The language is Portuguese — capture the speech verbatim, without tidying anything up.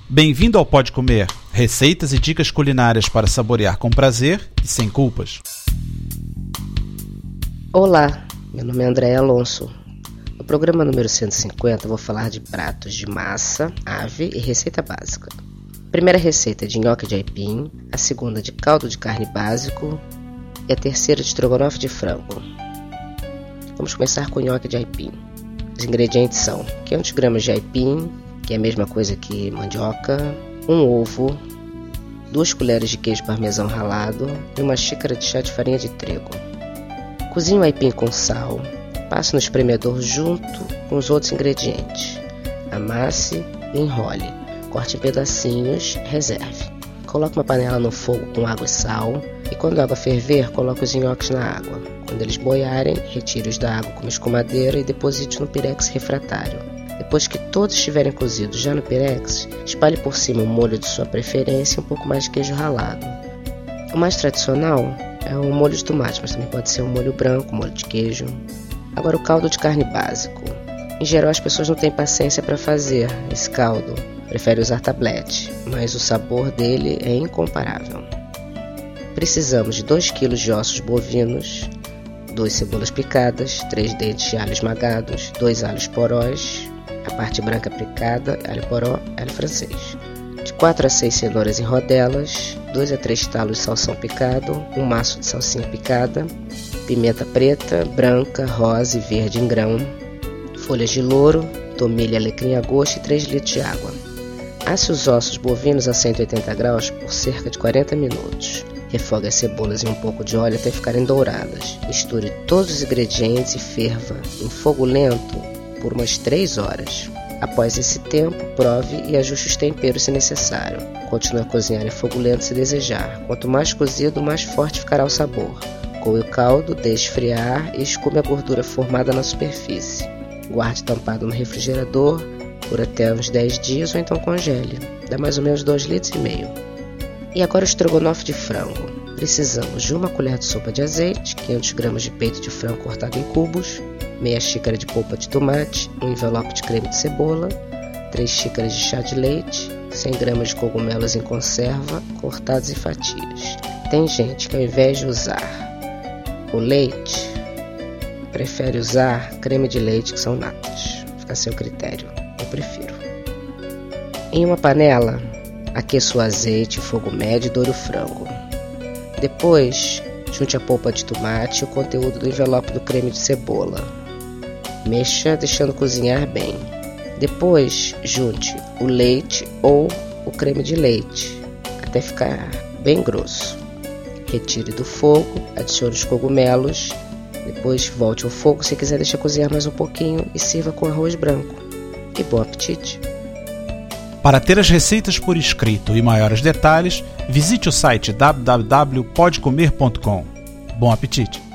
Bem-vindo ao Pode Comer, receitas e dicas culinárias para saborear com prazer e sem culpas. Olá, meu nome é Andréia Alonso. No programa número cento e cinquenta vou falar de pratos de massa, ave e receita básica. A primeira receita é de nhoque de aipim, a segunda de caldo de carne básico e a terceira de estrogonofe de frango. Vamos começar com o nhoque de aipim. Os ingredientes são quinhentos gramas de aipim, que é a mesma coisa que mandioca, um ovo, duas colheres de queijo parmesão ralado e uma xícara de chá de farinha de trigo. Cozinhe o aipim com sal, passe no espremedor junto com os outros ingredientes. Amasse e enrole. Corte em pedacinhos, reserve. Coloque uma panela no fogo com água e sal e quando a água ferver, coloque os nhoques na água. Quando eles boiarem, retire-os da água com uma escumadeira e deposite no pirex refratário. Depois que todos estiverem cozidos já no pirex, espalhe por cima o molho de sua preferência e um pouco mais de queijo ralado. O mais tradicional é o molho de tomate, mas também pode ser um molho branco, molho de queijo. Agora o caldo de carne básico. Em geral as pessoas não têm paciência para fazer esse caldo, preferem usar tablete, mas o sabor dele é incomparável. Precisamos de dois quilos de ossos bovinos, duas cebolas picadas, três dentes de alho esmagados, dois alhos porós, a parte branca picada, alho poró, alho francês. De quatro a seis cenouras em rodelas, dois a três talos de salsão picado, um maço de salsinha picada, pimenta preta, branca, rosa e verde em grão, folhas de louro, tomilho e alecrim a gosto e três litros de água. Asse os ossos bovinos a cento e oitenta graus por cerca de quarenta minutos. Refogue as cebolas em um pouco de óleo até ficarem douradas. Misture todos os ingredientes e ferva em fogo lento por umas três horas. Após esse tempo, prove e ajuste os temperos se necessário. Continue a cozinhar em fogo lento se desejar. Quanto mais cozido, mais forte ficará o sabor. Coe o caldo, deixe esfriar e escume a gordura formada na superfície. Guarde tampado no refrigerador por até uns dez dias ou então congele. Dá mais ou menos dois litros e meio. E agora o estrogonofe de frango. Precisamos de uma colher de sopa de azeite, quinhentos gramas de peito de frango cortado em cubos, meia xícara de polpa de tomate, um envelope de creme de cebola, três xícaras de chá de leite, cem gramas de cogumelos em conserva, cortados em fatias. Tem gente que ao invés de usar o leite, prefere usar creme de leite, que são natas. Fica a seu critério. Eu prefiro. Em uma panela, aqueça o azeite em fogo médio e doure o frango. Depois, junte a polpa de tomate e o conteúdo do envelope do creme de cebola. Mexa, deixando cozinhar bem. Depois, junte o leite ou o creme de leite, até ficar bem grosso. Retire do fogo, adicione os cogumelos. Depois, volte ao fogo se quiser deixar cozinhar mais um pouquinho e sirva com arroz branco. E bom apetite! Para ter as receitas por escrito e maiores detalhes, visite o site w w w ponto pode comer ponto com. Bom apetite!